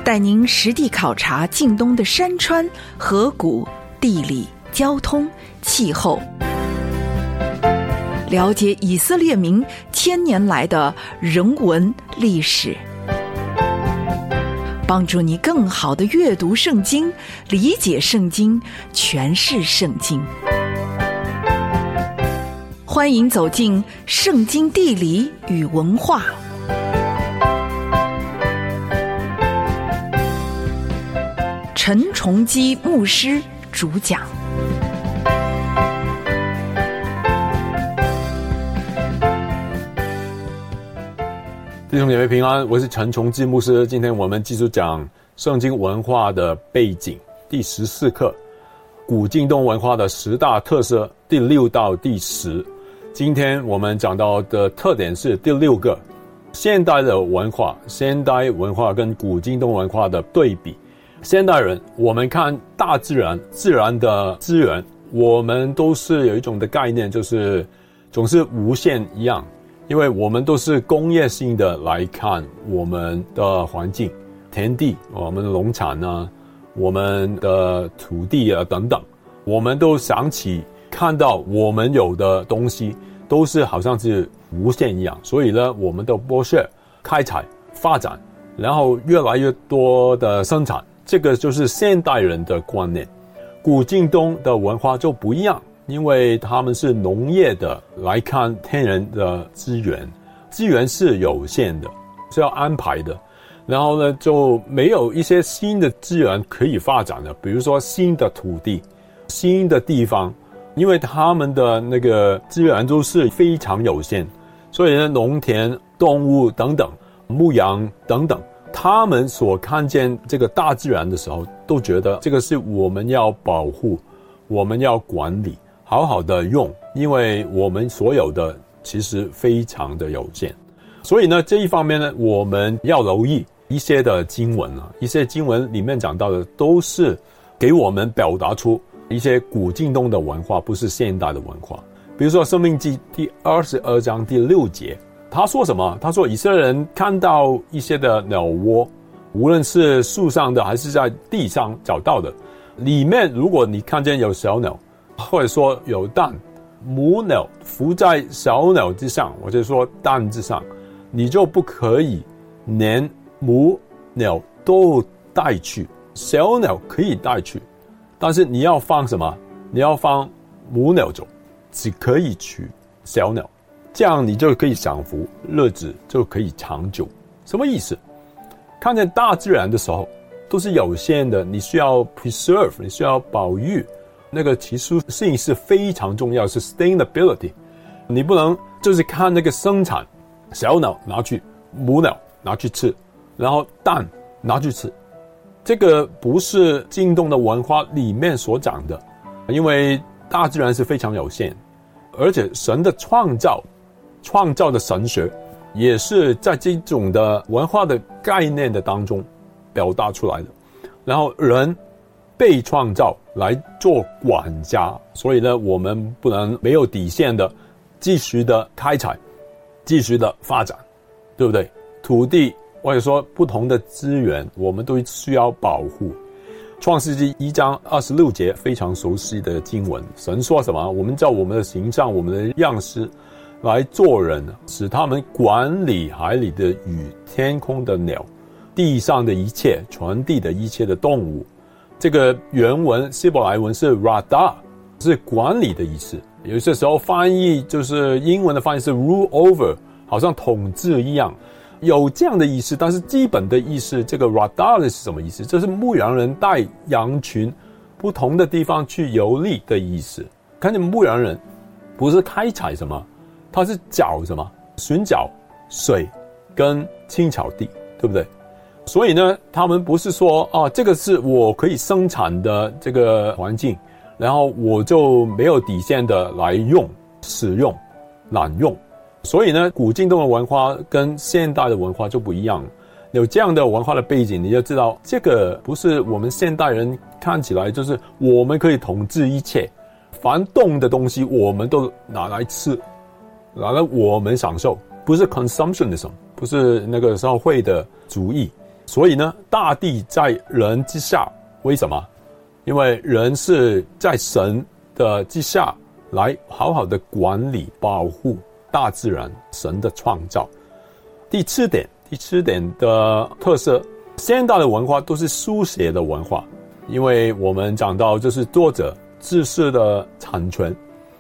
带您实地考察晋东的山川、河谷、地理、交通、气候，了解以色列民千年来的人文历史，帮助你更好地阅读圣经，理解圣经，诠释圣经。欢迎走进圣经地理与文化。陈崇基牧师主讲。 弟兄姐妹平安，我是陈崇基牧师。今天我们继续讲圣经文化的背景，第14课，古晋东文化的10大特色，第6到第10。今天我们讲到的特点是第6个，现代的文化，现代文化跟古晋东文化的对比。现代人，我们看大自然，自然的资源，我们都是有一种的概念，就是总是无限一样，因为我们都是工业性的来看我们的环境，田地，我们的农产啊，我们的土地啊等等，我们都想起看到我们有的东西都是好像是无限一样，所以呢，我们的剥削、开采、发展，然后越来越多的生产。这个就是现代人的观念。古晋东的文化就不一样，因为他们是农业的来看天然的资源，资源是有限的，是要安排的，然后呢就没有一些新的资源可以发展的，比如说新的土地、新的地方，因为他们的那个资源都是非常有限，所以呢农田、动物等等、牧羊等等，他们所看见这个大自然的时候，都觉得这个是我们要保护，我们要管理，好好的用，因为我们所有的其实非常的有限。所以呢，这一方面呢，我们要留意一些的经文啊，一些经文里面讲到的都是给我们表达出一些古晋东的文化，不是现代的文化。比如说《申命记》第22章第6节。他说什么？他说以色列人看到一些的鸟窝，无论是树上的还是在地上找到的，里面如果你看见有小鸟，或者说有蛋，母鸟伏在小鸟之上，或者说蛋之上，你就不可以连母鸟都带去，小鸟可以带去，但是你要放什么？你要放母鸟走，只可以取小鸟。这样你就可以享福，日子就可以长久。什么意思？看见大自然的时候都是有限的，你需要 preserve， 你需要保育，那个其实性是非常重要，是 sustainability。你不能就是看那个生产，小鸟拿去，母鸟拿去吃，然后蛋拿去吃，这个不是晋东的文化里面所讲的，因为大自然是非常有限，而且神的创造的神学也是在这种的文化的概念的当中表达出来的。然后人被创造来做管家，所以呢，我们不能没有底线的继续的开采，继续的发展，对不对？土地或者说不同的资源，我们都需要保护。创世纪1章26节非常熟悉的经文，神说什么？我们照我们的形象，我们的样式来做人，使他们管理海里的鱼、天空的鸟、地上的一切、全地的一切的动物。这个原文希伯来文是 rada， 是管理的意思。有些时候翻译就是英文的翻译是 rule over， 好像统治一样，有这样的意思。但是基本的意思，这个 rada 是什么意思？这是牧羊人带羊群不同的地方去游历的意思。看见牧羊人不是开采什么，他是找什么？寻找水跟青草地，对不对？所以呢，他们不是说这个是我可以生产的这个环境，然后我就没有底线的来使用、滥用。所以呢，古晋东的文化跟现代的文化就不一样。有这样的文化的背景，你就知道这个不是我们现代人看起来就是我们可以统治一切，凡动的东西我们都拿来吃，拿来我们享受，不是 consumptionism， 不是那个社会的主义。 所以呢，大地在人之下，为什么？因为人是在神的之下来好好的管理保护大自然神的创造。第七点的特色，现代的文化都是书写的文化，因为我们讲到就是作者知识的产权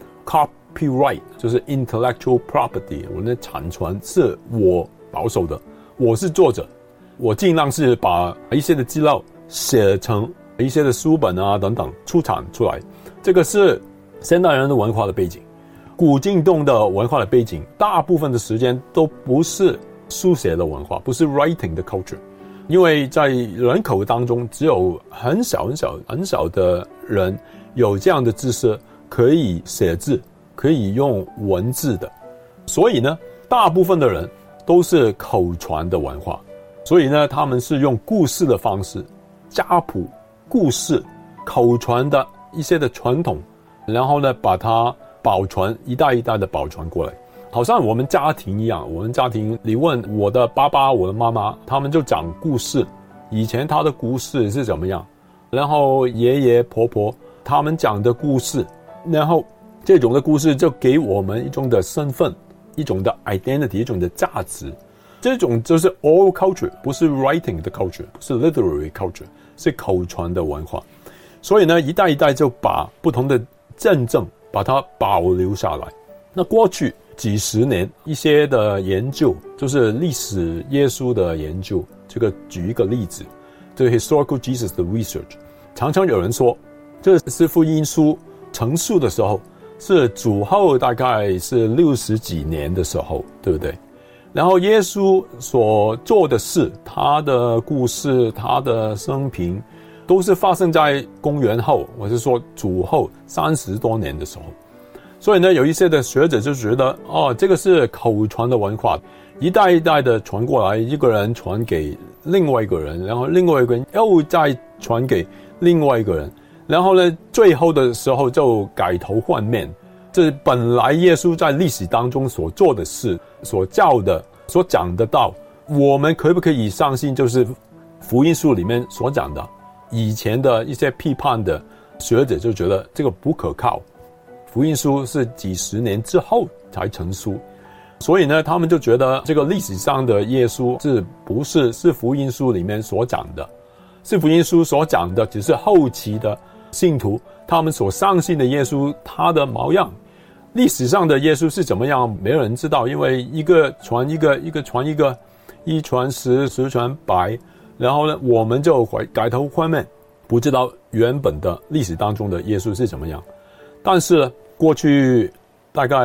copyright 就是 intellectual property， 我的产权是我保守的，我是作者，我尽量是把一些的资料写成一些的书本啊等等出产出来，这个是现代人的文化的背景。古近东的文化的背景，大部分的时间都不是书写的文化，不是 writing 的 culture， 因为在人口当中只有很小的人有这样的知识可以写字，可以用文字的，所以呢，大部分的人都是口传的文化，所以呢，他们是用故事的方式，家谱、故事、口传的一些的传统，然后呢，把它保存，一代一代的保存过来。好像我们家庭一样，我们家庭，你问我的爸爸、我的妈妈，他们就讲故事，以前他的故事是怎么样，然后爷爷婆婆他们讲的故事，然后这种的故事就给我们一种的身份，一种的 identity， 一种的价值。这种就是 oral culture， 不是 writing 的 culture， 不是 literary culture， 是口传的文化。所以呢，一代一代就把不同的见证把它保留下来。那过去几十年一些的研究，就是历史耶稣的研究，这个举一个例子，这个 historical Jesus 的 research， 常常有人说，这是福音书成书的时候是主后大概是60几年的时候，对不对？然后耶稣所做的事，他的故事，他的生平，都是发生在公元后，我是说主后30多年的时候。所以呢，有一些的学者就觉得，这个是口传的文化，一代一代的传过来，一个人传给另外一个人，然后另外一个人又再传给另外一个人，然后呢，最后的时候就改头换面。这本来耶稣在历史当中所做的事，所教的，所讲的道，我们可不可以相信就是福音书里面所讲的？以前的一些批判的学者就觉得这个不可靠，福音书是几十年之后才成书，所以呢，他们就觉得这个历史上的耶稣是福音书里面所讲的，是福音书所讲的，只是后期的信徒他们所相信的耶稣他的模样。历史上的耶稣是怎么样，没有人知道，因为一个传一个，一个传一个，一传十，十传百，然后呢，我们就改头换面，不知道原本的历史当中的耶稣是怎么样。但是过去大概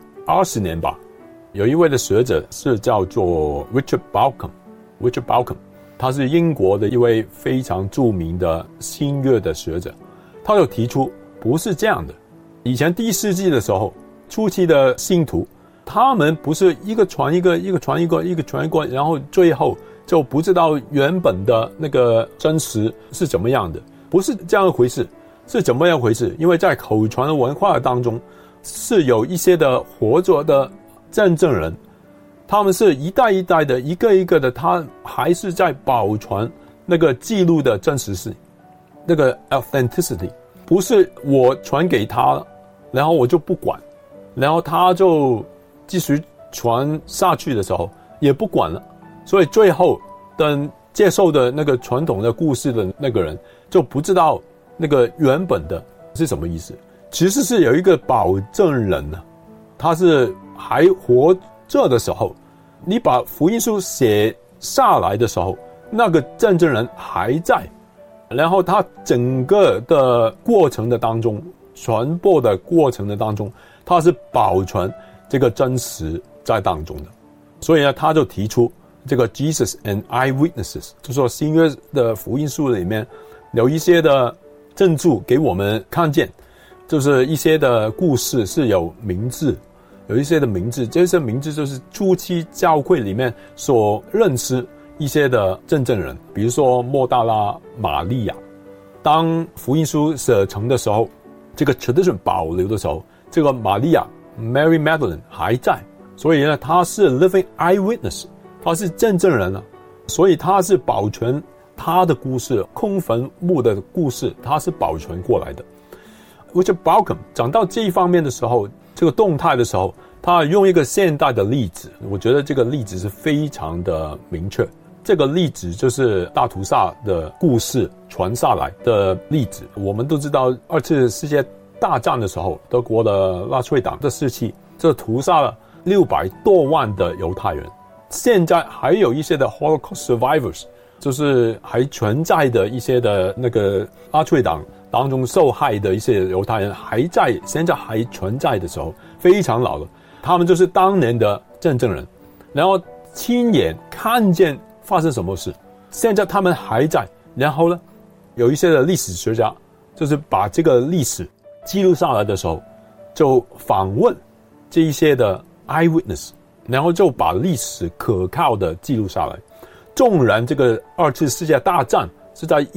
20年吧，有一位的学者是叫做 Richard Bauckham， 他是英国的一位非常著名的新约的学者，他就提出不是这样的。以前第1世纪的时候，初期的信徒，他们不是一个传一个，一个传一个，一个传一个，然后最后就不知道原本的那个真实是怎么样的，不是这样一回事，是怎么样回事？因为在口传的文化当中，是有一些的活着的见证人，他们是一代一代的，一个一个的，他还是在保存那个记录的真实性，那个 authenticity， 不是我传给他了，然后我就不管，然后他就继续传下去的时候也不管了，所以最后等接受的那个传统的故事的那个人就不知道那个原本的是什么意思。其实是有一个保证人呢，他是还活着的时候，你把福音书写下来的时候，那个见证人还在，然后他整个的过程的当中，传播的过程的当中，他是保存这个真实在当中的。所以呢，他就提出这个 Jesus and Eyewitnesses， 就说新约的福音书里面有一些的证据给我们看见，就是一些的故事是有名字，有一些的名字，这些名字就是初期教会里面所认识一些的见证人，比如说莫大拉玛利亚。当福音书写成的时候，这个 tradition 保留的时候，这个玛利亚 Mary Magdalene 还在，所以呢，她是 living eyewitness， 她是见证人了。 所以它是保存它的故事，空坟墓的故事，它是保存过来的。我觉得 Bauckham 讲到这一方面的时候，这个动态的时候，他用一个现代的例子，我觉得这个例子是非常的明确。这个例子就是大屠杀的故事传下来的例子。我们都知道二次世界大战的时候，德国的纳粹党的时期，这屠杀了600多万的犹太人。现在还有一些的 Holocaust survivors， 就是还存在的一些的那个纳粹党当中受害的一些犹太人现在还存在的时候，非常老了。他们就是当年的见证人，然后亲眼看见发生什么事，现在他们还在。然后呢，有一些的历史学家就是把这个历史记录下来的时候，就访问这一些的 eyewitness， 然后就把历史可靠的记录下来。纵然这个二次世界大战是在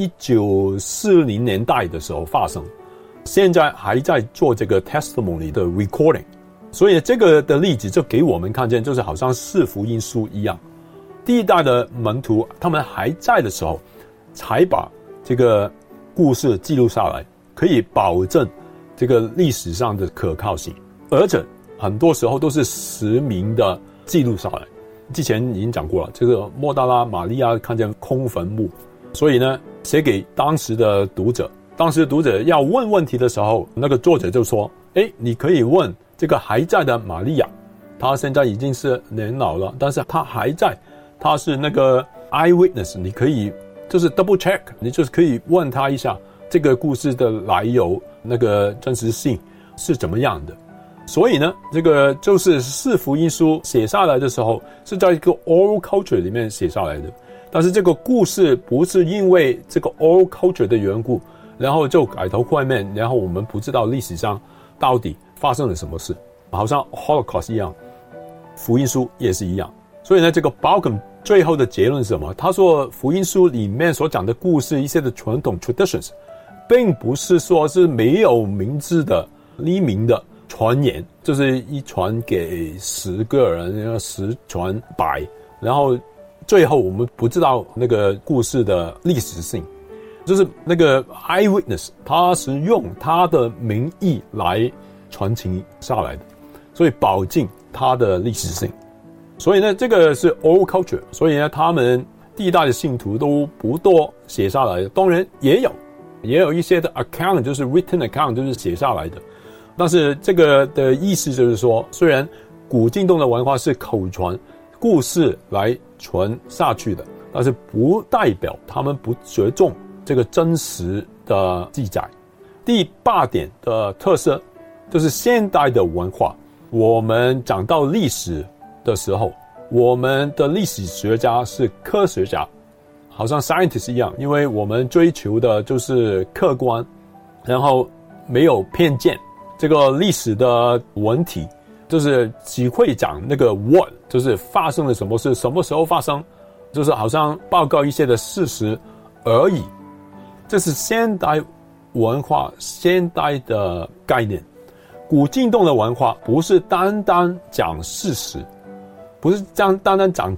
1940年代的时候发生，现在还在做这个 testimony 的 recording， 所以这个的例子就给我们看见，就是好像四福音书一样，第一代的门徒他们还在的时候，才把这个故事记录下来，可以保证这个历史上的可靠性，而且很多时候都是实名的记录下来。之前已经讲过了，这个莫大拉玛利亚看见空坟墓，所以呢，写给当时的读者。当时读者要问问题的时候，那个作者就说：“你可以问这个还在的玛利亚，她现在已经是年老了，但是她还在，她是那个 eyewitness， 你可以就是 double check， 你就是可以问她一下这个故事的来由，那个真实性是怎么样的。”所以呢，这个就是四福音书写下来的时候，是在一个 oral culture 里面写下来的。但是这个故事不是因为这个 oral culture 的缘故，然后就改头换面，然后我们不知道历史上到底发生了什么事，好像 Holocaust 一样，福音书也是一样。所以呢，这个 Bauckham 最后的结论是什么？他说福音书里面所讲的故事，一些的传统 traditions， 并不是说是没有名字的匿名的传言，就是一传给10个人，然后10传100，然后最后我们不知道那个故事的历史性，就是那个 eyewitness 他是用他的名义来传情下来的，所以保证他的历史性。所以呢，这个是 oral culture， 所以呢，他们第一代的信徒都不多写下来的，当然也有一些的 account， 就是 written account， 就是写下来的。但是这个的意思就是说，虽然古晋东的文化是口传故事来传下去的，但是不代表他们不着重这个真实的记载。第8点的特色就是现代的文化。我们讲到历史的时候，我们的历史学家是科学家，好像 scientist 一样，因为我们追求的就是客观，然后没有偏见。这个历史的文体就是只会讲那个 what， 就是发生了什么事，什么时候发生，就是好像报告一些的事实而已。这是现代文化现代的概念。古晋东的文化不是单单讲事实，不是单单讲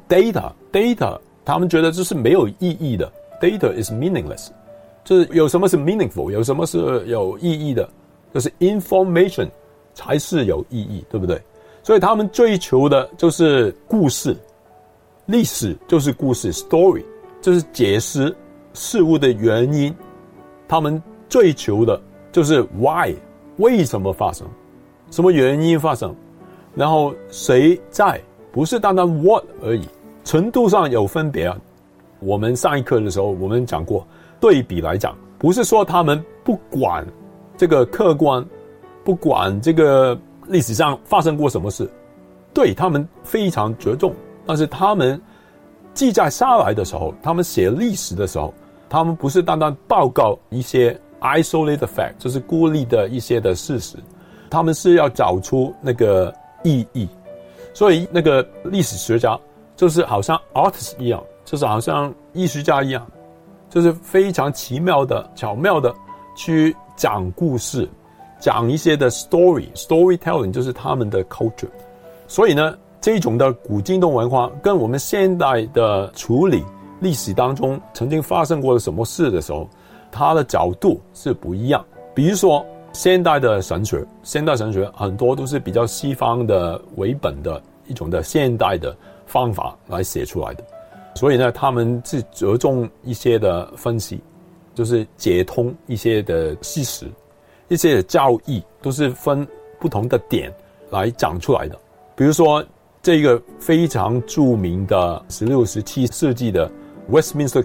data， 他们觉得这是没有意义的， data is meaningless， 就是有什么是 meaningful， 有什么是有意义的，就是 information 才是有意义，对不对？所以他们追求的就是故事，历史就是故事 story， 就是解释事物的原因。他们追求的就是 why， 为什么发生，什么原因发生，然后谁在，不是单单 what 而已，程度上有分别啊。我们上一课的时候我们讲过，对比来讲，不是说他们不管这个客观，不管这个历史上发生过什么事，对，他们非常着重，但是他们记载下来的时候，他们写历史的时候，他们不是单单报告一些 isolated fact， 就是孤立的一些的事实，他们是要找出那个意义。所以那个历史学家就是好像 artist 一样，就是好像艺术家一样，就是非常奇妙的巧妙的去讲故事，讲一些的 storytelling 就是他们的 culture。 所以呢，这种的古晋东文化跟我们现代的处理历史当中曾经发生过什么事的时候，它的角度是不一样。比如说现代神学很多都是比较西方的为本的一种的现代的方法来写出来的，所以呢他们是着重一些的分析，就是解通一些的事实，一些的教义都是分不同的点来讲出来的。比如说这个非常著名的16、17世纪的 Westminster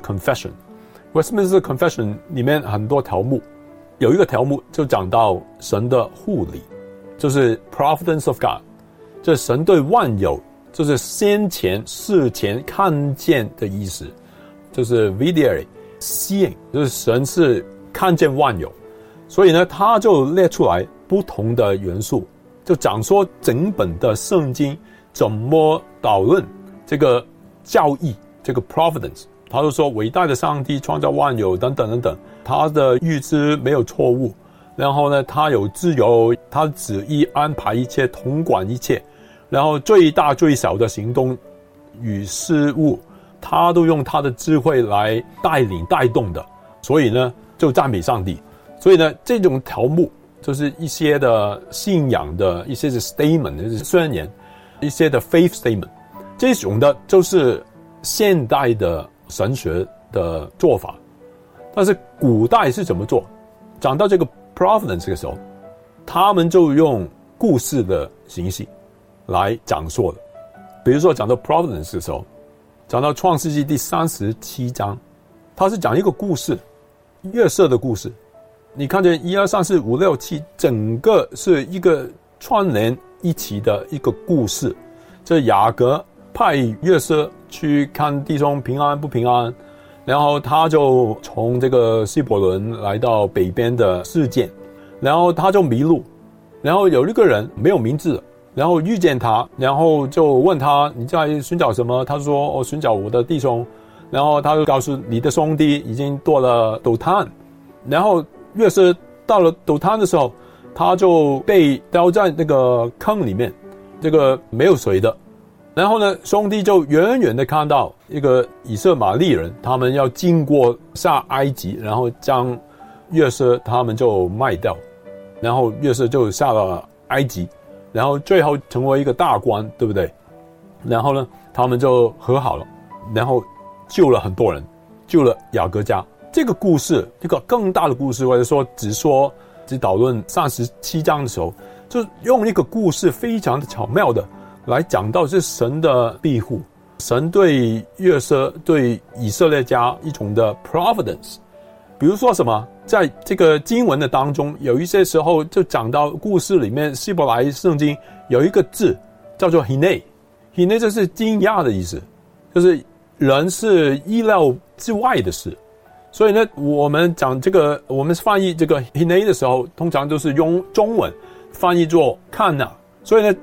Confession 里面很多条目，有一个条目就讲到神的护理，就是 Providence of God， 这神对万有，就是先前事前看见的意思，就是 Videre seeing， 就是神是看见万有，所以呢他就列出来不同的元素，就讲说整本的圣经怎么讨论这个教义，这个 Providence。他就说伟大的上帝创造万有等等等等，他的预知没有错误，然后呢他有自由，他的旨意安排一切，统管一切，然后最大最小的行动与事物他都用他的智慧来带领带动的，所以呢就赞美上帝。所以呢这种条目就是一些的信仰的一些的 statement， 就是宣言，一些的 faith statement， 这种的就是现代的神学的做法。但是古代是怎么做？讲到这个 Providence 的时候，他们就用故事的形式来讲述的。比如说讲到 Providence 的时候，讲到创世纪第37章，他是讲一个故事，约瑟的故事。你看见1、2、3、4、5、6、7，整个是一个串联一起的一个故事。这雅各派约瑟去看弟兄平安不平安，然后他就从这个希伯伦来到北边的事件，然后他就迷路，然后有一个人没有名字，然后遇见他，然后就问他你在寻找什么？他说我寻找我的弟兄，然后他就告诉你的兄弟已经堕了斗炭，然后约瑟到了斗炭的时候，他就被掉在那个坑里面，这个没有水的。然后呢兄弟就远远的看到一个以色玛利人，他们要经过下埃及，然后将约瑟他们就卖掉，然后约瑟就下了埃及，然后最后成为一个大官，对不对？然后呢他们就和好了，然后救了很多人，救了雅各家。这个故事，这个更大的故事，或者说只讨论37章的时候，就用一个故事非常的巧妙的来讲到是神的庇护，神对约瑟对以色列家一种的 providence。 比如说什么，在这个经文的当中，有一些时候就讲到故事里面，希伯来圣经有一个字叫做 hine， 就是惊讶的意思，就是人是意料之外的事。所以呢我们讲这个，我们翻译这个 hine 的时候，通常都是用中文翻译作看啊。所以呢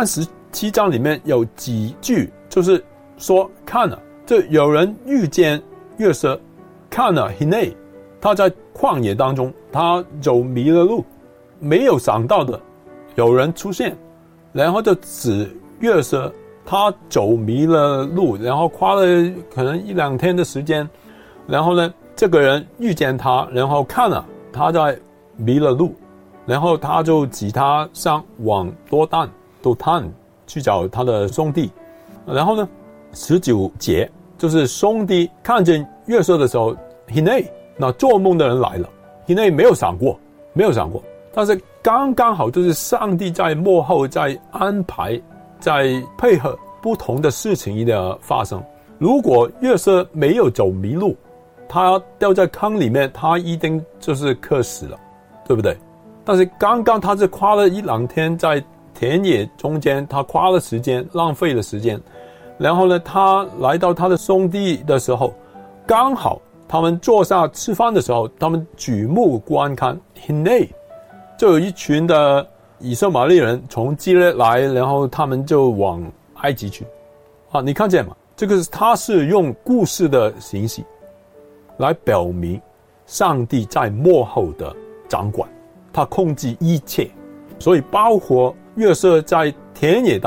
37章里面有几句就是说看啊，就有人遇见约瑟，看啊 hine， 他在旷野当中，他走迷了路，没有想到的有人出现，然后就指约瑟他走迷了路，然后花了可能1、2天的时间，然后呢这个人遇见他，然后看了他在迷了路，然后他就指他上往斗炭去找他的兄弟。然后呢19节就是兄弟看见约瑟的时候 hine， 那做梦的人来了， hine 没有想过，但是刚刚好就是上帝在幕后在安排，在配合不同的事情的发生。如果约瑟没有走迷路，他掉在坑里面，他一定就是渴死了，对不对？但是刚刚他是花了1、2天在田野中间，他花了时间，浪费了时间，然后呢他来到他的兄弟的时候，刚好他们坐下吃饭的时候，他们举目观看 hine， 就有一群的以色玛利人从基列来，然后他们就往埃及去。你看见吗？这个他是用故事的形式来表明上帝在幕后的掌管，他控制一切。所以包括约瑟在田野当中，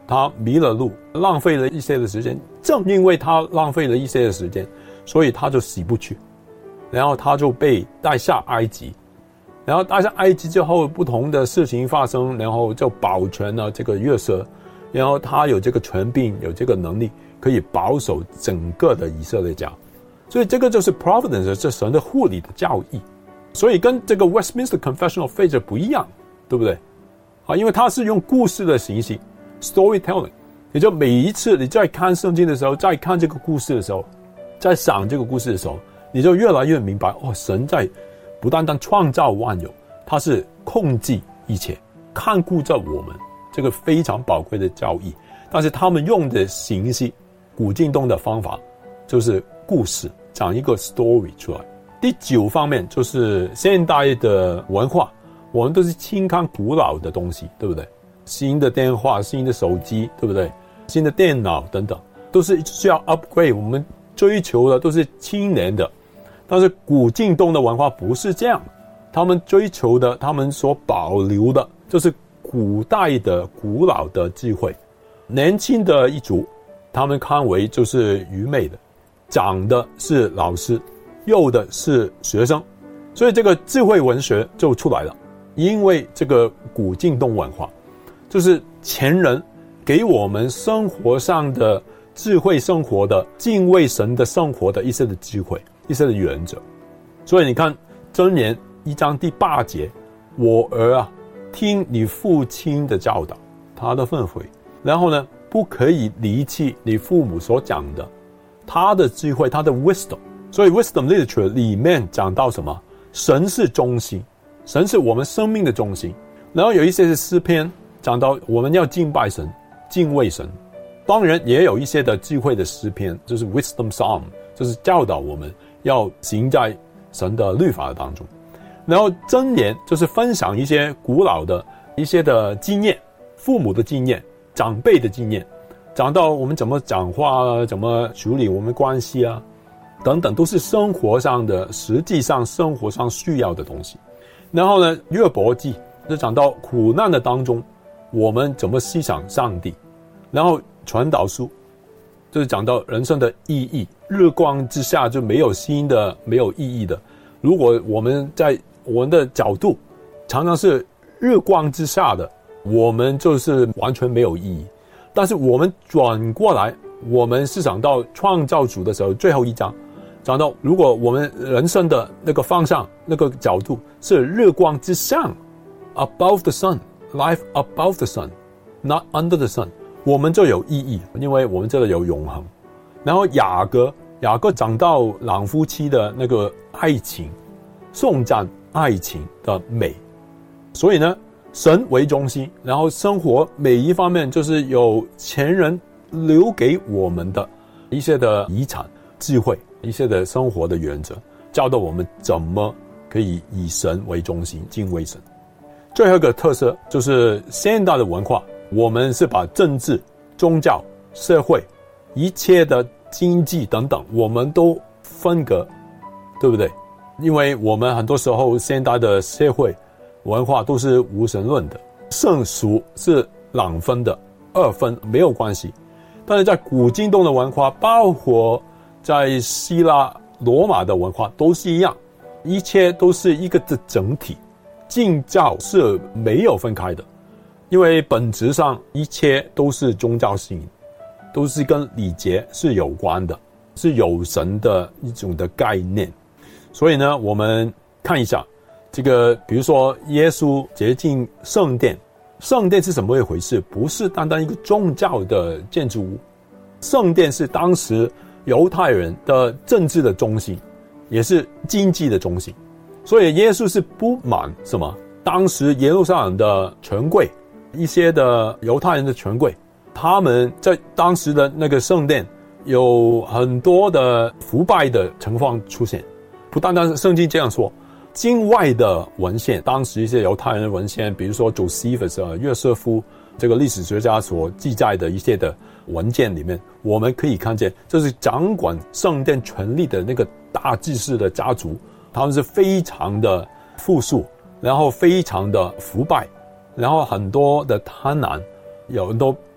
他迷了路，浪费了一些的时间，正因为他浪费了一些的时间，所以他就洗不去，然后他就被带下埃及，然后带下埃及之后不同的事情发生，然后就保全了这个约瑟，然后他有这个权柄，有这个能力可以保守整个的以色列家，所以这个就是 providence， 这神的护理的教义，所以跟这个 Westminster Confession of Faith 不一样，对不对？因为它是用故事的形式 storytelling， 也就每一次你在看圣经的时候，在看这个故事的时候，在想这个故事的时候，你就越来越明白，神在不单单创造万有，他是控制一切，看顾着我们，这个非常宝贵的教义。但是他们用的形式，古今东的方法就是故事，讲一个 story 出来。第9方面就是现代的文化，我们都是轻看古老的东西，对不对？新的电话、新的手机，对不对？新的电脑等等，都是需要 upgrade， 我们追求的都是青年的。但是古今东的文化不是这样，他们追求的，他们所保留的就是古代的古老的智慧。年轻的一族，他们看为就是愚昧的，长的是老师，幼的是学生，所以这个智慧文学就出来了。因为这个古今东文化，就是前人给我们生活上的智慧生活的敬畏神的生活的一些的智慧，一些的原则。所以你看箴言1章第8节，我儿啊，听你父亲的教导，他的吩咐，然后呢，不可以离弃你父母所讲的，他的智慧，他的 wisdom。 所以 wisdom literature 里面讲到什么？神是中心，神是我们生命的中心。然后有一些是诗篇讲到我们要敬拜神，敬畏神。当然也有一些的智慧的诗篇，就是 wisdom psalm， 就是教导我们要行在神的律法当中。然后箴言就是分享一些古老的一些的经验，父母的经验，长辈的经验，讲到我们怎么讲话啊，怎么处理我们关系啊等等，都是生活上的，实际上生活上需要的东西。然后呢，约伯记就讲到苦难的当中我们怎么思想上帝。然后传道书就是讲到人生的意义，日光之下就没有新的，没有意义的。如果我们在我们的角度常常是日光之下的，我们就是完全没有意义。但是我们转过来，我们是讲到创造主的时候，最后1章讲到，如果我们人生的那个方向，那个角度是日光之上 above the sun， life above the sun not under the sun， 我们就有意义，因为我们这里有永恒。然后雅各讲到两夫妻的那个爱情，颂赞爱情的美。所以呢，神为中心，然后生活每一方面就是有前人留给我们的一些的遗产、智慧，一些的生活的原则，教导我们怎么可以以神为中心，敬畏神。最后一个特色就是现代的文化，我们是把政治、宗教、社会一切的经济等等，我们都分隔，对不对？因为我们很多时候现代的社会文化都是无神论的，圣俗是两分的，2分没有关系。但是在古今东的文化，包括在希腊、罗马的文化都是一样，一切都是一个的整体，敬教是没有分开的，因为本质上一切都是宗教性，都是跟礼节是有关的，是有神的一种的概念。所以呢，我们看一下这个，比如说耶稣洁净圣殿，圣殿是怎么一回事？不是单单一个宗教的建筑物，圣殿是当时犹太人的政治的中心，也是经济的中心。所以耶稣是不满什么？当时耶路撒冷的权贵，一些的犹太人的权贵，他们在当时的那个圣殿有很多的腐败的情况出现。不单单是圣经这样说，境外的文献，当时一些犹太人的文献，比如说 Josephus 约瑟夫这个历史学家所记载的一些的文件里面，我们可以看见，就是掌管圣殿权力的那个大祭司的家族，他们是非常的富庶，然后非常的腐败，然后很多的贪婪，有很多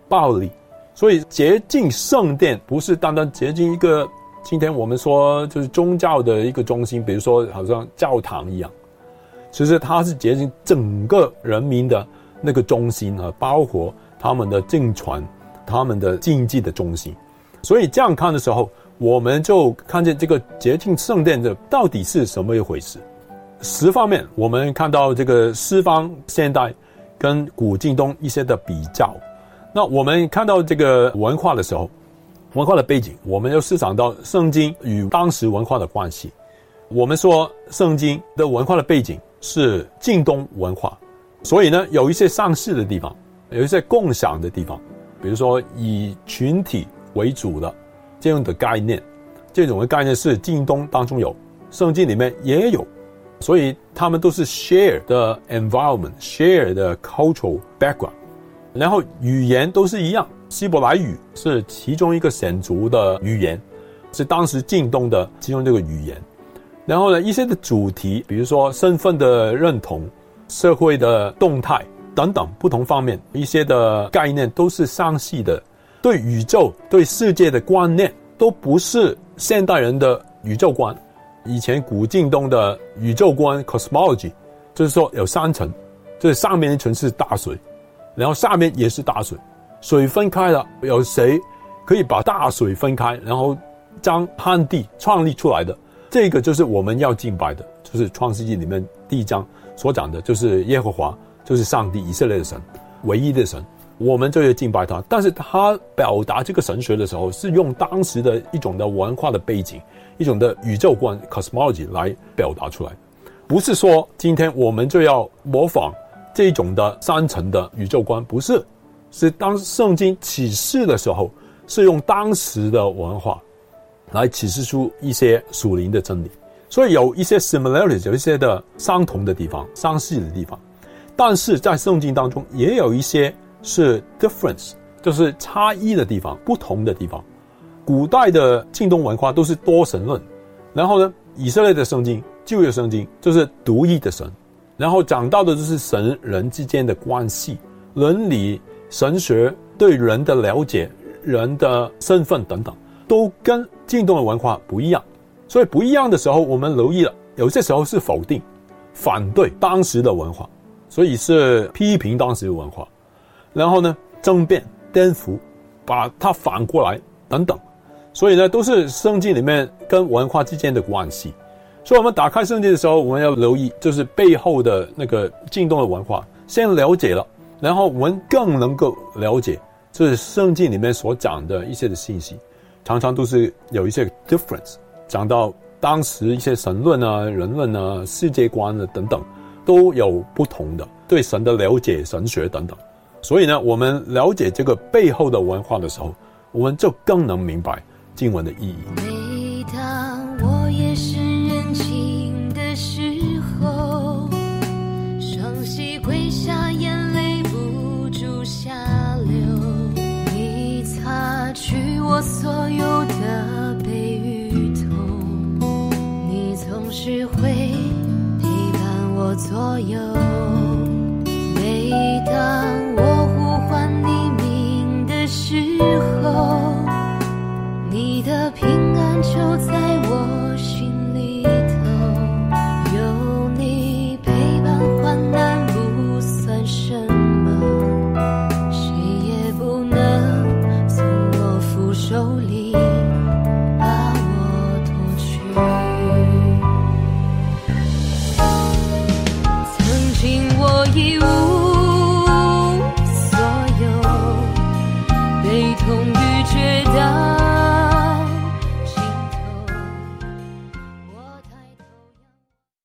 暴力。所以洁净圣殿不是单单洁净一个今天我们说就是宗教的一个中心，比如说好像教堂一样，其实它是洁净整个人民的那个中心啊，包括他们的敬传、他们的竞技的中心。所以这样看的时候，我们就看见这个洁净圣殿的到底是什么一回事。10方面我们看到这个西方现代跟古近东一些的比较。那我们看到这个文化的时候，文化的背景，我们要思想到圣经与当时文化的关系。我们说圣经的文化的背景是近东文化，所以呢有一些相似的地方，有一些共享的地方，比如说以群体为主的这样的概念，这种的概念是近东当中有，圣经里面也有，所以他们都是 share 的 environment， share 的 cultural background。然后语言都是一样，希伯来语是其中一个显族的语言，是当时近东的其中这个语言。然后呢，一些的主题，比如说身份的认同、社会的动态等等不同方面，一些的概念都是相似的。对宇宙、对世界的观念都不是现代人的宇宙观。以前古近东的宇宙观 cosmology 就是说有3层，就是上面一层是大水，然后下面也是大水，水分开了，有谁可以把大水分开，然后将旱地创立出来的？这个就是我们要敬拜的，就是创世纪里面第1章所讲的，就是耶和华，就是上帝，以色列的神，唯一的神，我们就要敬拜他。但是他表达这个神学的时候，是用当时的一种的文化的背景，一种的宇宙观 cosmology 来表达出来，不是说今天我们就要模仿这种的3层的宇宙观，不是，是当圣经启示的时候，是用当时的文化来启示出一些属灵的真理。所以有一些 similarities， 有一些的相同的地方，相似的地方，但是在圣经当中也有一些是 difference， 就是差异的地方，不同的地方。古代的近东文化都是多神论，然后呢，以色列的圣经、旧约圣经就是独一的神，然后讲到的就是神人之间的关系、伦理、神学对人的了解、人的身份等等，都跟近东的文化不一样。所以不一样的时候，我们留意了，有些时候是否定、反对当时的文化，所以是批评当时的文化，然后呢，争辩、颠覆，把它反过来等等。所以呢，都是圣经里面跟文化之间的关系。所以我们打开圣经的时候，我们要留意就是背后的那个近东的文化，先了解了，然后我们更能够了解就是圣经里面所讲的一些的信息，常常都是有一些 difference， 讲到当时一些神论啊、人论啊、世界观啊等等，都有不同的对神的了解、神学等等。所以呢，我们了解这个背后的文化的时候，我们就更能明白经文的意义。 每当我也是认清的时候，双膝跪下，眼泪不住下流。你擦去我所有的悲与痛，你总是会陪伴我左右。每当我呼唤你名的时候，你的平安就在